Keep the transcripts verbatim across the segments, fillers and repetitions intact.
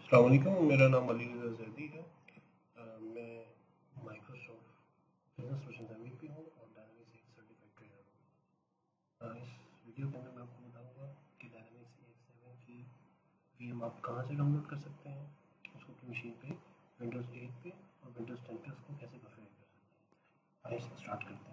अस्सलाम वालेकुम, मेरा नाम अली रज़ा ज़ैदी है। अ, मैं माइक्रोसॉफ्ट बिजनेस सोल्यूशंस एमवीपी हूँ और डायनामिक्स एक सर्टिफाइड ट्रेनर हूँ। अ, इस वीडियो के अंदर मैं आपको बताऊंगा कि डायनामिक्स ए एक्स सेवन की वीएम आप कहाँ से डाउनलोड कर सकते हैं, उसको अपनी मशीन पे विंडोज़ एट पे और विंडोज़ टेन पे उसको कैसे कॉन्फ़िगर कर सकते हैं। आइए स्टार्ट करते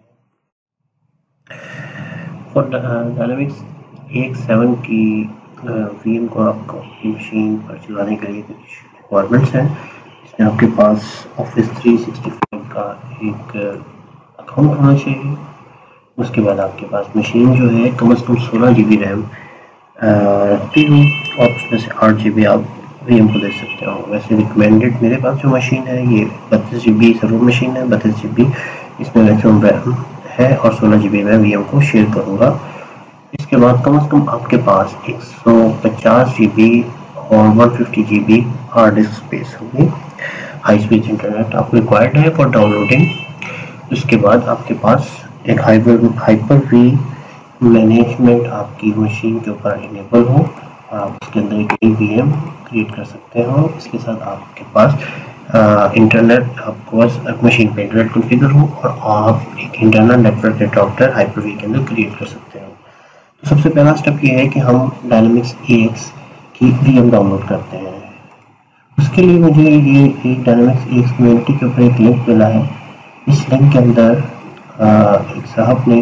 हैं। और डायनामिक्स ए एक्स सेवन की वीएम को आपको अपनी मशीन पर चलाने के लिए कुछ रिक्वायरमेंट्स हैं। इसमें आपके पास ऑफिस थ्री सिक्सटी फाइव का एक अकाउंट होना चाहिए। उसके बाद आपके पास मशीन जो है कम से कम सोलह जी बी रैम रखती हो और उसमें से आठ जी बी आप वीएम को दे सकते हो। वैसे रिकमेंडेड मेरे पास जो मशीन है ये बत्तीस जी बी सर्वर मशीन है, बत्तीस जी बी इसमें मैक्सिमम रैम है और सोलह जी बी मैं वीएम को शेयर करूँगा। इसके बाद कम से कम आपके पास एक सौ पचास जी बी और एक सौ पचास G B hard disk space होगी। हाई स्पीड इंटरनेट आपको रिक्वायर्ड है फॉर डाउनलोडिंग। उसके बाद आपके पास एक हाइपर हाइपर वी मैनेजमेंट आपकी मशीन के ऊपर इनेबल हो और आप उसके अंदर एक नई वीएम क्रिएट कर सकते हो। इसके साथ आपके पास इंटरनेट आपको बस मशीन पे इंटरनेट कॉन्फ़िगर हो और आप एक internal network adapter hyper V के अंदर क्रिएट कर सकते हो। तो सबसे पहला स्टेप ये है कि हम डायनामिक्स ए एक्स की वीएम डाउनलोड करते हैं। उसके लिए मुझे ये एक डायनामिक्स ए एक्स कम्युनिटी के ऊपर एक लिंक मिला है। इस लिंक के अंदर एक साहब ने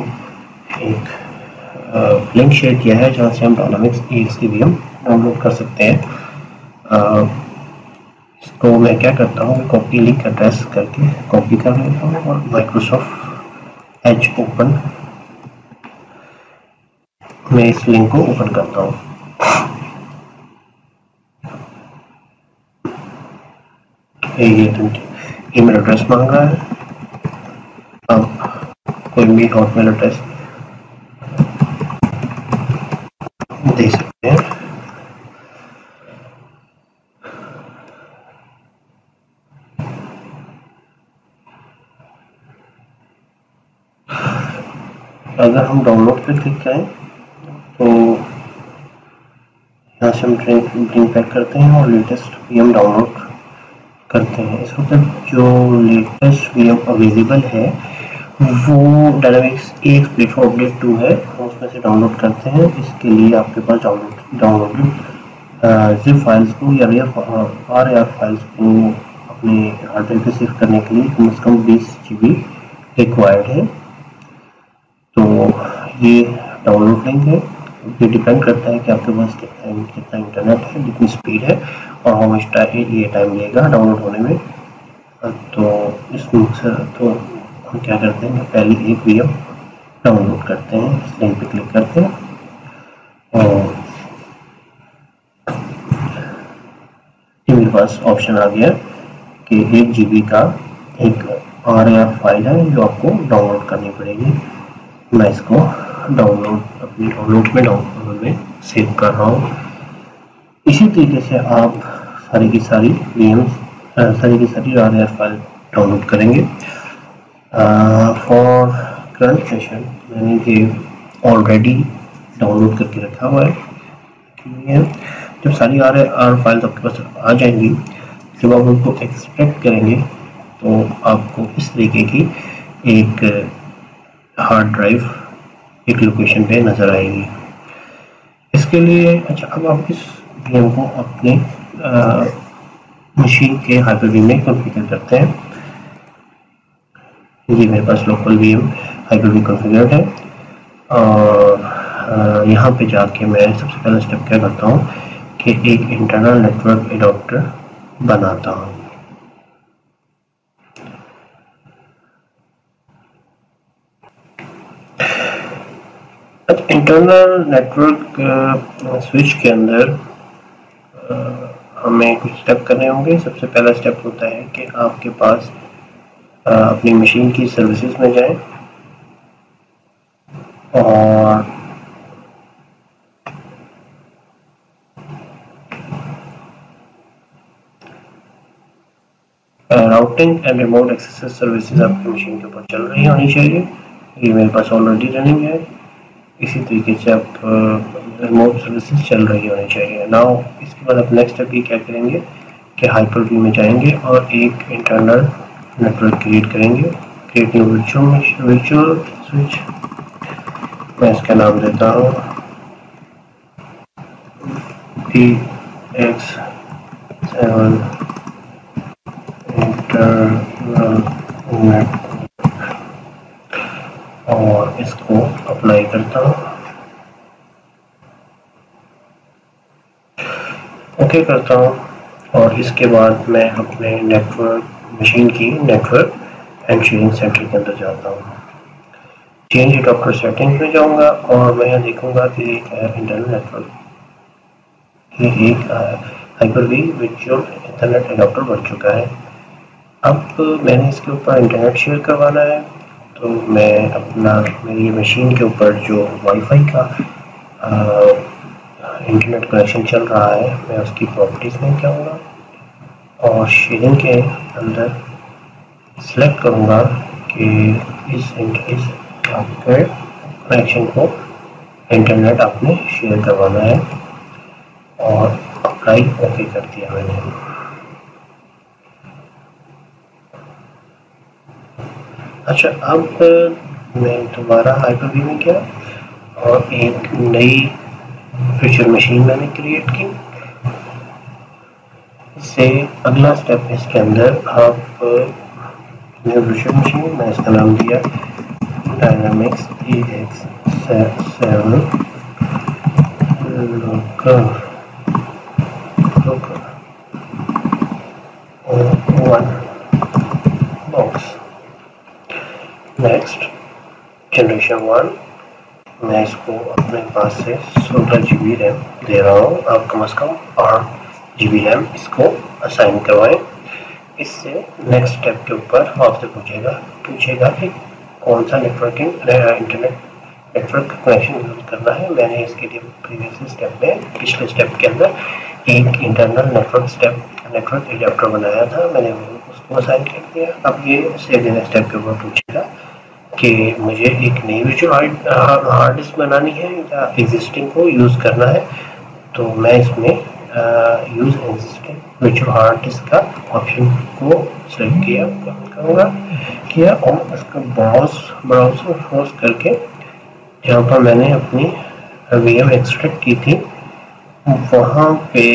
एक लिंक शेयर किया है जहाँ से हम डायनामिक्स ए एक्स की वीएम डाउनलोड कर सकते हैं। आ, इसको मैं क्या करता हूँ, कॉपी लिंक एड्रेस करके कॉपी कर लेता हूँ और माइक्रोसॉफ्ट एज ओपन मैं इस लिंक को ओपन करता हूँ। ये ईमेल एड्रेस मांग रहा है, आप कोई भी हॉटमेल एड्रेस दे सकते हैं। अगर हम डाउनलोड पे क्लिक करें तो यहाँ से हम ब्रिंग बैक करते हैं और लेटेस्ट वीएम डाउनलोड करते हैं। इस वक्त जो लेटेस्ट वीएम अवेलेबल है वो Dynamics A X platform update two है, हम उसमें से डाउनलोड करते हैं। इसके लिए आपके पास डाउनलोड डाउनलोडेड जिप फाइल्स को या आर ए आर फाइल्स को अपने हार्डवेयर पे सेव करने के लिए कम से कम बीस जी बी रिक्वायर्ड है। तो ये डाउनलोड लिंक है, ये डिपेंड करता है कि आपके पास कितना कितना इंटरनेट है, कितनी स्पीड है और हाउ मच टाइम ये टाइम लेगा डाउनलोड होने में। तो इसमें तो हम क्या करते हैं, पहले एक वीएम डाउनलोड करते हैं। इस लिंक पे क्लिक करते हैं और ये मेरे पास ऑप्शन आ गया कि एक जीबी का एक आर ए आर फाइल है जो आपको डाउनलोड करनी पड़ेगी। मैं इसको डाउनलोड अपनी डाउनलोड में डाउनलोड में सेव कर रहा हूँ। इसी तरीके से आप सारी की सारी वीएम सारी की सारी R A R file download करेंगे। फॉर करंट सेशन मैंने ये ऑलरेडी डाउनलोड करके रखा हुआ है। जब सारी आर ए आर फाइल्स आपके पास आ जाएंगी, जब आप उनको एक्सट्रैक्ट करेंगे तो आपको इस तरीके की एक हार्ड ड्राइव एक लोकेशन पे नज़र आएगी। इसके लिए अच्छा अब आप इस वीएम को अपने मशीन के हाइपर वी में कॉन्फ़िगर करते हैं। ये मेरे पास local VM hyper V configured है और यहाँ पे जाके मैं सबसे पहला स्टेप क्या करता हूँ कि एक इंटरनल नेटवर्क एडाप्टर बनाता हूँ। इंटरनल नेटवर्क स्विच के अंदर आ, हमें कुछ स्टेप करने होंगे। सबसे पहला स्टेप होता है कि आपके पास आ, अपनी मशीन की सर्विसेज में जाएं और routing and remote access services आपकी मशीन के ऊपर चल रही होनी चाहिए। ये मेरे पास ऑलरेडी रनिंग है। इसी तरीके से आप रिमोट सर्विसेज चल रही होनी चाहिए। नाउ इसके बाद आप नेक्स्ट स्टेप ये क्या करेंगे कि हाइपर वी में जाएंगे और एक इंटरनल नेटवर्क क्रिएट करेंगे। Create new virtual virtual switch, मैं इसका नाम देता हूँ T X seven internal network, और इसको अप्लाई करता हूँ, ओके okay करता हूँ। और इसके बाद मैं अपने नेटवर्क मशीन की नेटवर्क एंड शेयरिंग सेंटर के अंदर जाता हूँ। चेंज एडाप्टर सेटिंग्स में जाऊँगा और मैं यहाँ देखूँगा कि एक है इंटरनल नेटवर्क, ये एक hyper V virtual internet adapter बन चुका है। अब मैंने इसके ऊपर इंटरनेट शेयर करवाना है, तो मैं अपना मेरी मशीन के ऊपर जो वाईफाई का इंटरनेट कनेक्शन चल रहा है, मैं उसकी प्रॉपर्टीज़ में जाऊँगा और शेयरिंग के अंदर सिलेक्ट करूँगा कि इस इस आपके कनेक्शन को इंटरनेट आपने शेयर करवाना है, और अप्लाई ओके कर दिया मैंने। अच्छा, अब मैं दोबारा हाइपर वी में गया और एक नई वर्चुअल मशीन मैंने क्रिएट की। इससे अगला स्टेप इसके अंदर आप न्यू वर्चुअल मशीन, मैं इसका नाम दिया dynamics E X seven local local one box. Next generation one, मैं इसको अपने पास से सोलह जी बी रैम दे रहा हूँ, आप कम से कम आठ जी बी रैम इसको असाइन करवाएं। इससे नेक्स्ट स्टेप के ऊपर आपसे पूछेगा पूछेगा कि कौन सा networking internet network connection use करना है। मैंने इसके लिए प्रीवियस स्टेप में पिछले स्टेप के अंदर एक internal network step network adapter बनाया था, मैंने उसको असाइन कर दिया। अब ये सेकेंड स्टेप के ऊपर पूछेगा कि मुझे एक नई वर्चुअल हार्ड डिस्क बनानी है या एग्जिस्टिंग को यूज़ करना है, तो मैं इसमें use existing virtual hard disk का ऑप्शन को सेलेक्ट किया करूँगा किया और उसका ब्राउज ब्राउजर फोर्स करके जहाँ पर मैंने अपनी वीएम एक्सट्रैक्ट की थी वहाँ पे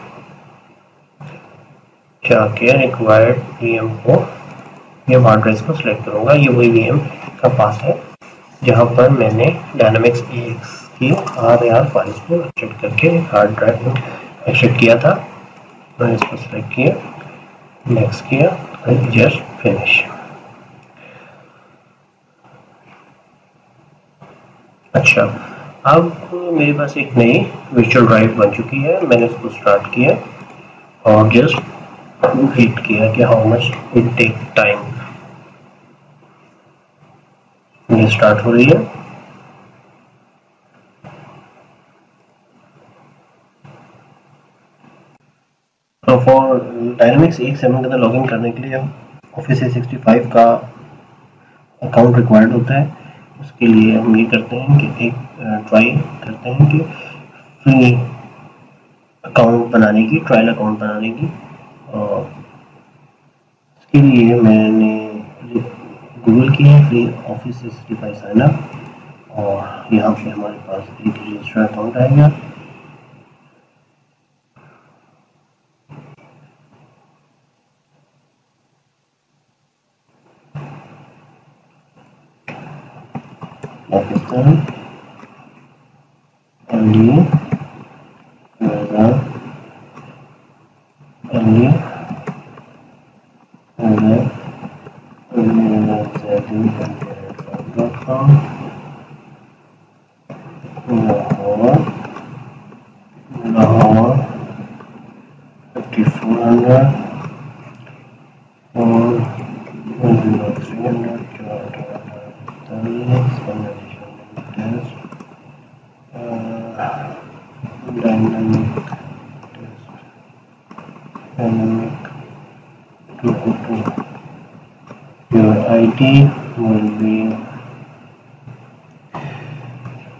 जाके रिक्वायर्ड वीएम को वीएम हार्ड ड्राइव को सिलेक्ट करूँगा। ये वही वीएम का पास है जहाँ पर मैंने डायनामिक्स ई एक्स की आर आर फाइल्स को एक्सट्रैक्ट करके हार्ड ड्राइव में एक्सट्रैक्ट किया था। मैंने इसको सिलेक्ट किया, नेक्स्ट किया, जस्ट फिनिश। अच्छा, अब मेरे पास एक नई वर्चुअल ड्राइव बन चुकी है, मैंने इसको स्टार्ट किया और जस्ट रीड किया कि how much it take time. ये स्टार्ट हो रही है। तो for dynamics E X seven के अंदर लॉगिन करने के लिए ऑफिस थ्री सिक्सटी फाइव का अकाउंट रिक्वायर्ड होता है। उसके लिए हम ये करते हैं कि एक ट्राई करते हैं कि फ्री अकाउंट बनाने की ट्रायल अकाउंट बनाने की, और इसके लिए मैंने गूगल की है free office three sixty five sign up, और यहाँ पे हमारे पास एक रजिस्टर अकाउंट आएगा। Pakistan Ali Raza Ali dot com, Lahore Lahore fifty four hundred और three hundred dynamic test dynamic to to your I D will be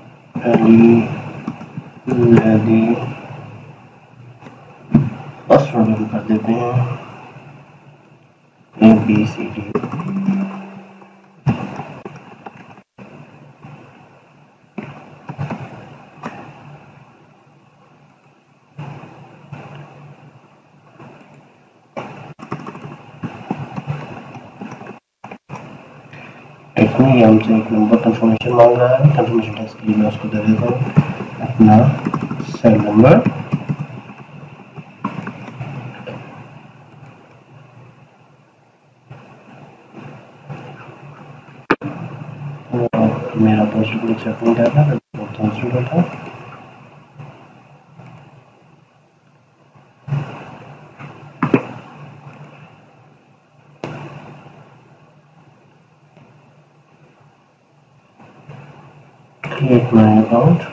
Ali Ladi, first first order कर देते हैं ए बी सी डी। इसमें ये हमसे एक नंबर कंफर्मेशन मांग रहा है। कंफर्मेशन टेस्ट के लिए मैं उसको दे देता हूँ अपना सेल नंबर, और मेरा पॉजिटिव एक्सेप्ट नहीं करता है, पॉजिटिव था। क्रिएट माय अकाउंट,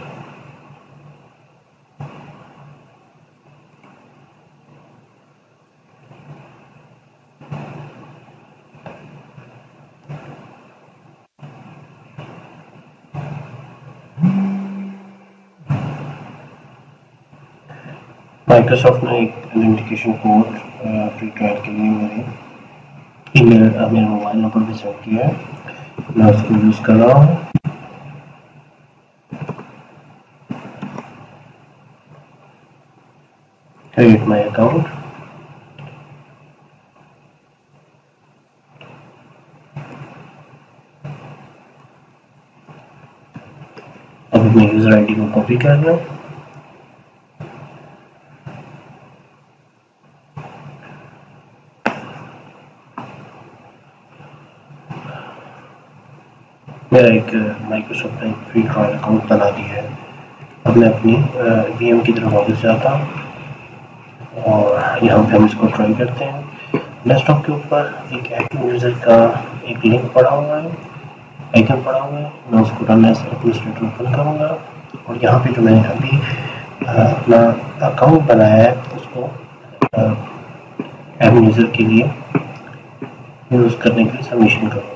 माइक्रोसॉफ्ट ने एक आइडेंटिफिकेशन कोड फ्री ट्रायल के लिए मेरे ईमेल मेरे मोबाइल नंबर पे सेंड किया है। मैं उसको यूज़ कर रहा हूँ। क्रिएट माय अकाउंट, अब अपने यूजर आईडी को कॉपी कर रहा हूँ। मेरा एक माइक्रोसॉफ्ट ने फ्री ट्रायल अकाउंट बना दिया है। अब मैं अपनी वीएम की तरफ वापस जाता हूँ और यहाँ पे हम इसको ट्राई करते हैं। डेस्कटॉप के ऊपर एक एक्टिव यूजर का एक लिंक पड़ा हुआ है, आइकन पड़ा हुआ है। मैं उसको रन एज एडमिनिस्ट्रेटर ओपन करूँगा और यहाँ पे जो मैंने अभी अपना अकाउंट बनाया है उसको एडमिन यूजर के लिए यूज़ करने के लिए सबमिशन करूँगा।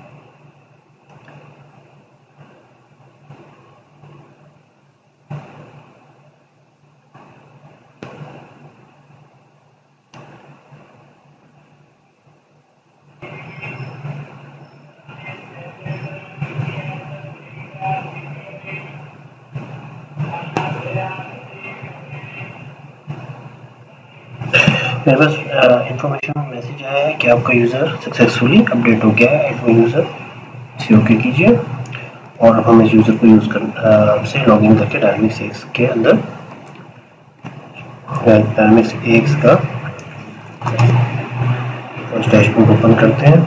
मेरे पास इंफॉर्मेशन मैसेज आया है कि आपका यूज़र सक्सेसफुली अपडेट हो गया है। एडमिन यूज़र इसे ओके कीजिए और अब हम इस यूज़र को यूज़ कर से लॉगिन करके डायनामिक्स एक्स के अंदर डायनामिक्स एक्स का डैशबोर्ड ओपन करते हैं।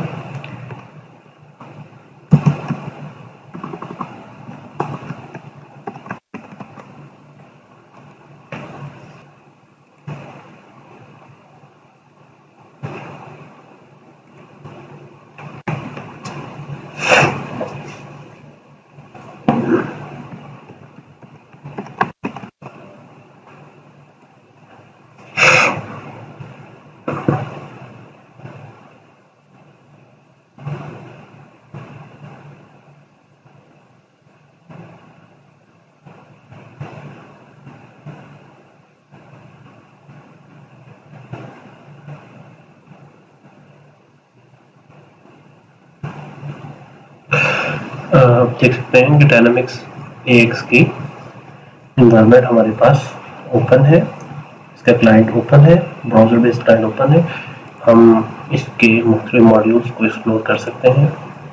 आप देख सकते हैं कि डायनामिक्स एक्स की इन्वायरमेंट हमारे पास ओपन है, इसका क्लाइंट ओपन है, ब्राउजर बेस्ड क्लाइंट ओपन है। हम इसके मुख्तलिफ मॉड्यूल्स को एक्सप्लोर कर सकते हैं।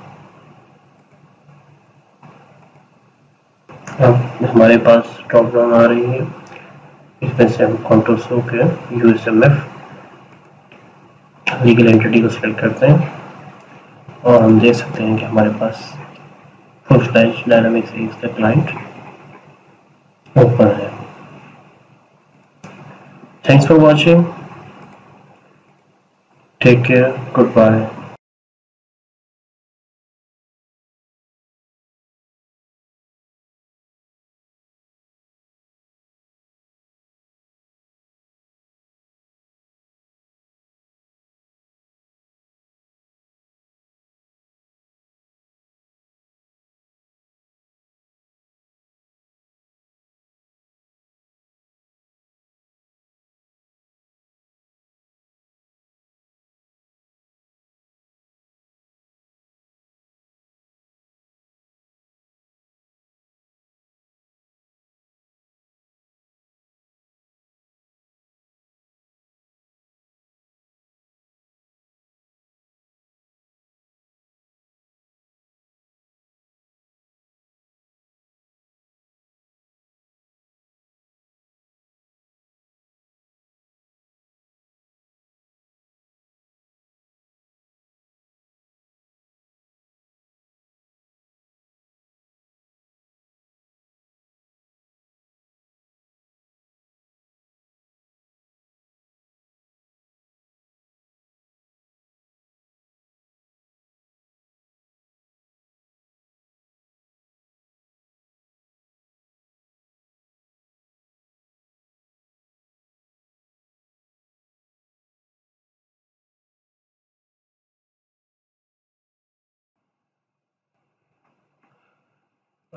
अब हमारे पास ड्रॉप डाउन आ रही है, इसमें से हम कंट्रोल से होकर यूएसएमएफ लीगल एंटिटी को सिलेक्ट करते हैं और हम देख सकते हैं कि हमारे पास फुल फ्लैश डायनामिक्स एक्स का क्लाइंट ओपन है। Thanks for watching, take care, good bye.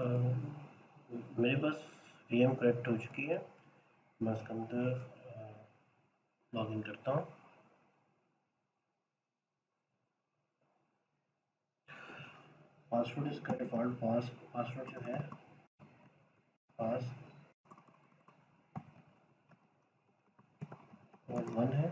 मेरे पास वीएम कनेक्ट हो चुकी है, मैं उसके अंदर लॉग इन करता हूँ। पासवर्ड इसका डिफ़ॉल्ट पास पासवर्ड जो है पास और वन है।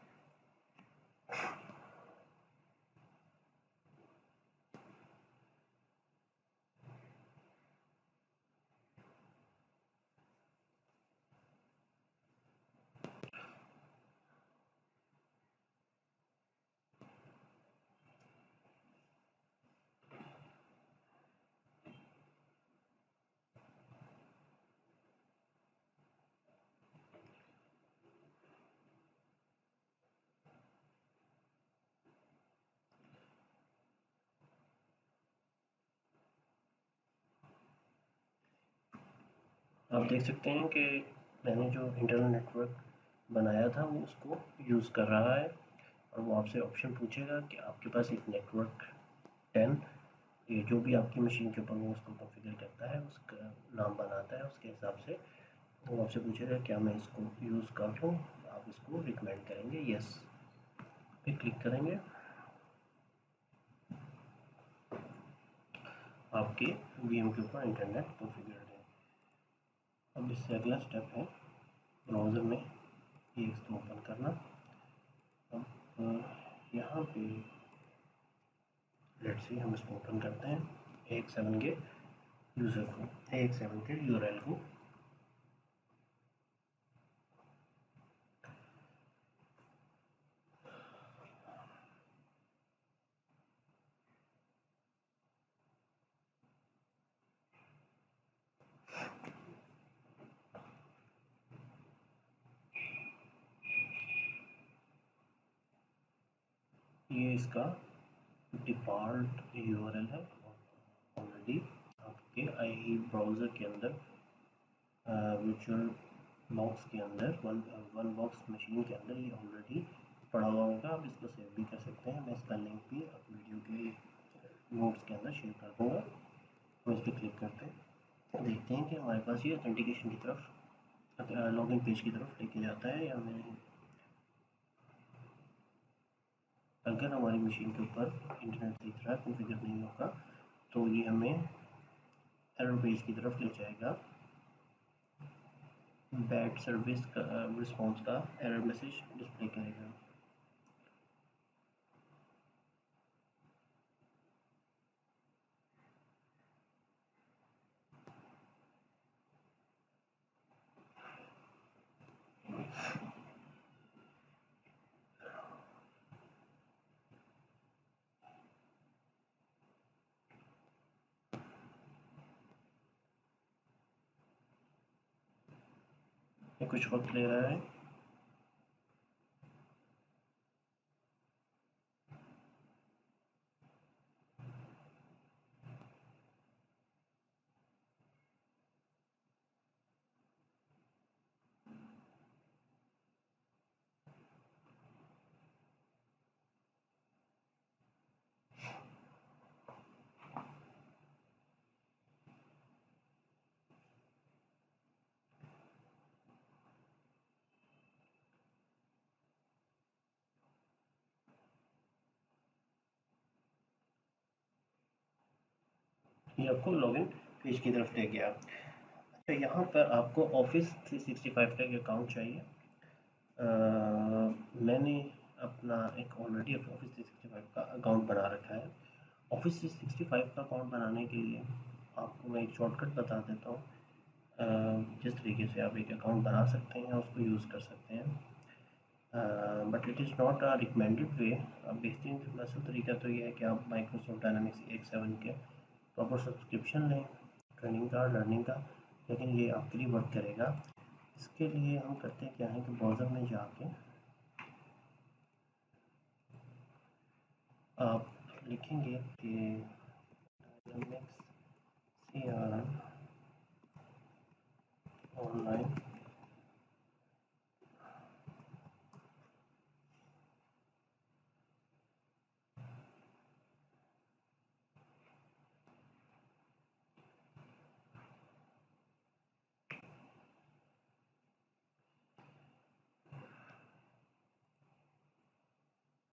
आप देख सकते हैं कि मैंने जो इंटरनल नेटवर्क बनाया था वो उसको यूज़ कर रहा है, और वो आपसे ऑप्शन पूछेगा कि आपके पास एक नेटवर्क टेन, ये जो भी आपकी मशीन के ऊपर वो उसको कॉन्फ़िगर करता है, उसका नाम बनाता है, उसके हिसाब से वो आपसे पूछेगा क्या मैं इसको यूज़ कर लूँ। आप इसको रिकमेंड करेंगे, यस पे क्लिक करेंगे। आपके वीएम के ऊपर इंटरनेट कॉन्फ़िगर्ड है। अब इससे अगला स्टेप है ब्राउज़र में ये इसको ओपन करना। अब यहाँ पे लेट्स सी हम इसको ओपन करते हैं ए एक्स सेवन के यूज़र को, ए एक्स सेवन के यूआरएल को। ये इसका डिफ़ॉल्ट यूआरएल है ऑलरेडी आपके आई ब्राउज़र के अंदर, वर्चुअल बॉक्स के अंदर, वन वन बॉक्स मशीन के अंदर ये ऑलरेडी पड़ा हुआ होगा। आप इसको सेव भी कर सकते हैं, मैं इसका लिंक भी वीडियो के नोट्स के अंदर शेयर कर दूँगा। हम इस पर क्लिक करते हैं, देखते हैं कि हमारे पास ये ऑथेंटिकेशन की तरफ, लॉगिन पेज की तरफ लेके जाता है या नहीं। अगर हमारी मशीन के ऊपर इंटरनेट सही तरह कॉन्फ़िगर नहीं होगा तो ये हमें एरर पेज की तरफ ले जाएगा, बैड सर्विस का रिस्पॉन्स का एरर मैसेज डिस्प्ले करेगा। ये कुछ वक्त ले रहा है। ये आपको लॉगिन पेज की तरफ ले गया। अच्छा, यहाँ पर आपको ऑफिस थ्री सिक्सटी फाइव का एक अकाउंट चाहिए। आ, मैंने अपना एक already office three sixty five का अकाउंट बना रखा है। ऑफिस थ्री सिक्सटी फाइव का अकाउंट बनाने के लिए आपको मैं एक शॉर्टकट बता देता हूँ जिस तरीके से आप एक अकाउंट बना सकते हैं, उसको यूज़ कर सकते हैं, but it is not a recommended way. बेहतरीन बेस्ट तरीका तो ये है कि आप Microsoft dynamics A X seven के प्रॉपर सब्सक्रिप्शन लें ट्रेनिंग का, लर्निंग का, लेकिन ये आपके लिए वर्क करेगा। इसके लिए हम करते हैं क्या है कि ब्राउज़र में जाके आप लिखेंगे कि dynamics C R M online